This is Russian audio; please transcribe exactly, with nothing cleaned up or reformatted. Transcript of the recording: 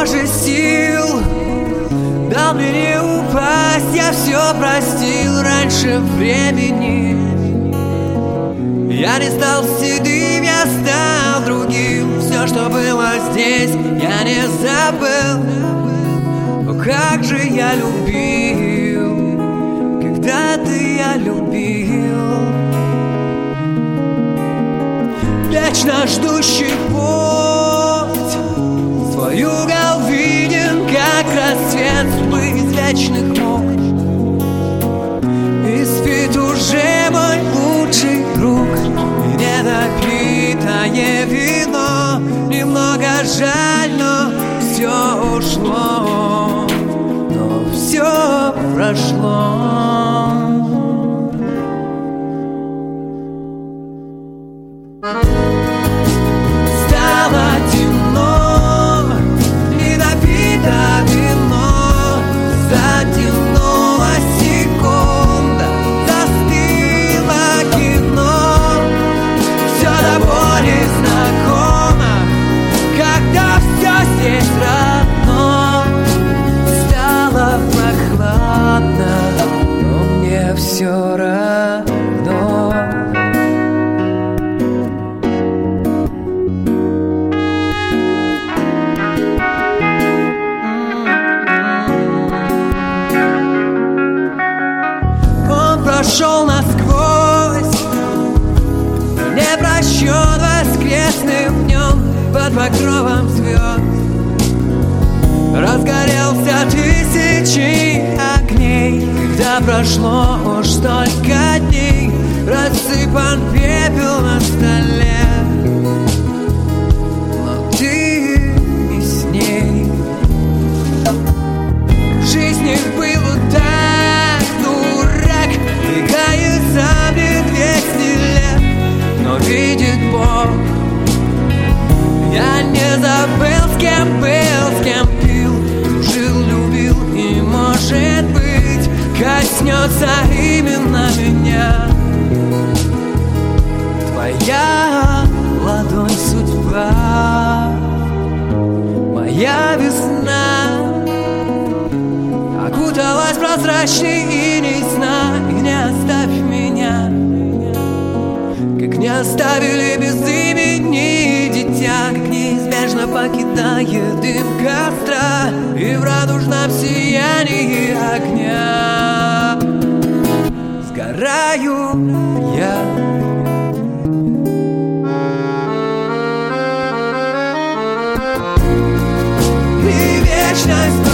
Боже, сил дал мне не упасть. Я все простил раньше времени. Я не стал седым, я стал другим. Все, что было здесь, я не забыл. Но как же я любил, когда-то я любил. Вечно ждущий путь свой угол виден, как рассвет судьбы из вечных мук. И спит уже мой лучший друг, и недопитое вино. Немного жаль, но все ушло, но все прошло. Стало темно, недопито вино. Затянулась секунда, застыло кино. Все до боли знакомо, когда все здесь родно. Стало прохладно, но мне все равно. Прошел насквозь, не прощен воскресным днем под покровом звезд. Разгорелся тысячи огней, когда прошло уж столько дней. Рассыпан пепел на столе, но ты не с ней. Жизнь не было так, дурак, бегает за двести лет, но видит Бог. Я не забыл, с кем был, с кем пил, дружил, любил, и, может быть, коснется именно меня твоя ладонь, судьба, моя весна. Окуталась прозрачной иней сна, и не оставь меня, как не оставили без имени дитя, как неизбежно покидает дым костра, и в радужном сиянии огня сгораю я. И вечность